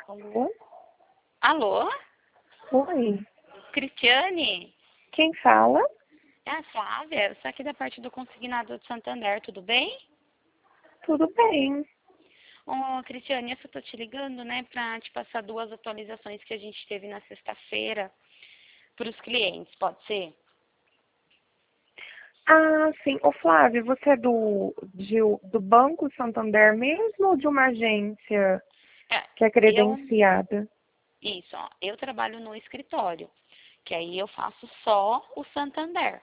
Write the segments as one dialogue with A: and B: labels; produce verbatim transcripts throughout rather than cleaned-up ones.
A: Alô?
B: Alô?
A: Oi.
B: Cristiane?
A: Quem fala?
B: É a Flávia, eu sou aqui da parte do Consignado de Santander, tudo bem?
A: Tudo bem.
B: Ô, Cristiane, eu só tô te ligando, né, pra te passar duas atualizações que a gente teve na sexta-feira para os clientes, pode ser?
A: Ah, sim. Ô, Flávia, você é do, de- do Banco Santander mesmo ou de uma agência
B: É,
A: que é
B: eu,
A: credenciada?
B: isso, ó, eu trabalho no escritório, que aí eu faço só o Santander.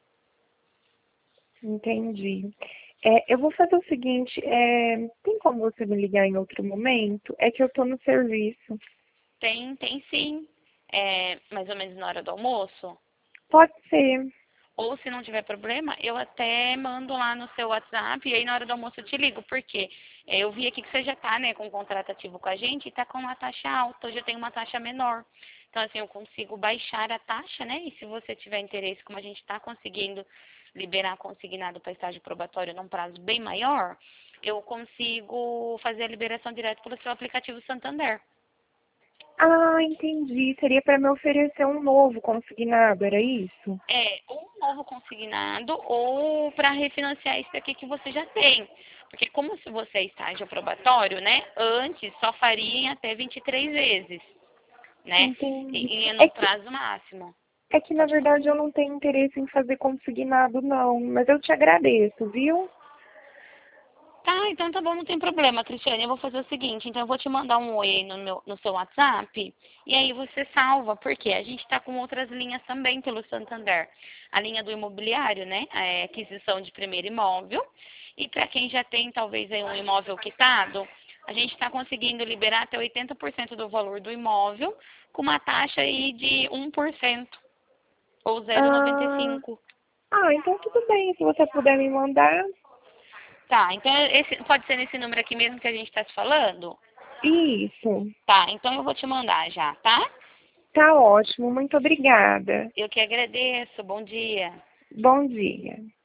A: Entendi. É, eu vou fazer o seguinte, é, tem como você me ligar em outro momento? É que eu tô no serviço.
B: Tem, tem sim, é, mais ou menos na hora do almoço.
A: Pode ser.
B: Ou se não tiver problema, eu até mando lá no seu WhatsApp e aí na hora do almoço eu te ligo, porque é, eu vi aqui que você já está, né, com um contrato ativo com a gente e está com uma taxa alta, hoje eu tenho uma taxa menor. Então, assim, eu consigo baixar a taxa, né? E se você tiver interesse, como a gente está conseguindo liberar consignado para estágio probatório num prazo bem maior, eu consigo fazer a liberação direto pelo seu aplicativo Santander.
A: Ah, entendi. Seria para me oferecer um novo consignado, era isso?
B: É, ou um novo consignado ou para refinanciar esse daqui que você já tem. Porque como se você é estágio probatório, né? Antes só faria em até vinte e três vezes, né?
A: Entendi.
B: E, e
A: É
B: no
A: que
B: prazo máximo.
A: É que, na
B: Pode falar.
A: verdade, eu não tenho interesse em fazer consignado, não. Mas eu te agradeço, viu?
B: Tá, então tá bom, não tem problema, Cristiane. Eu vou fazer o seguinte, então eu vou te mandar um oi aí no, meu, no seu WhatsApp e aí você salva, porque a gente tá com outras linhas também pelo Santander. A linha do imobiliário, né? A aquisição de primeiro imóvel. E para quem já tem talvez aí um imóvel quitado, a gente está conseguindo liberar até oitenta por cento do valor do imóvel com uma taxa aí de um por cento ou
A: Ah,
B: zero vírgula noventa e cinco.
A: ah, então tudo bem. Se você puder me mandar.
B: Tá, então esse, pode ser nesse número aqui mesmo que a gente está se falando?
A: Isso.
B: Tá, então eu vou te mandar já, tá?
A: Tá ótimo. Muito obrigada.
B: Eu que agradeço. Bom dia.
A: Bom dia.